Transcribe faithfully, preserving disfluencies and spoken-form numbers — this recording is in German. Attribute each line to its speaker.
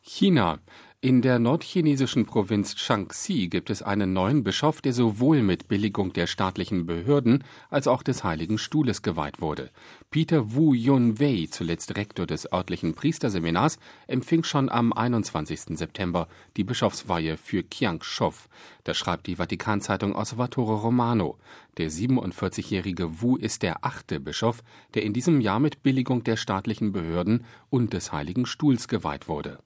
Speaker 1: China. In der nordchinesischen Provinz Shaanxi gibt es einen neuen Bischof, der sowohl mit Billigung der staatlichen Behörden als auch des Heiligen Stuhles geweiht wurde. Peter Wu Yunwei, zuletzt Rektor des örtlichen Priesterseminars, empfing schon am einundzwanzigsten September die Bischofsweihe für Qiangshuo. Das schreibt die Vatikanzeitung Osservatore Romano. Der siebenundvierzigjährige Wu ist der achte Bischof, der in diesem Jahr mit Billigung der staatlichen Behörden und des Heiligen Stuhls geweiht wurde.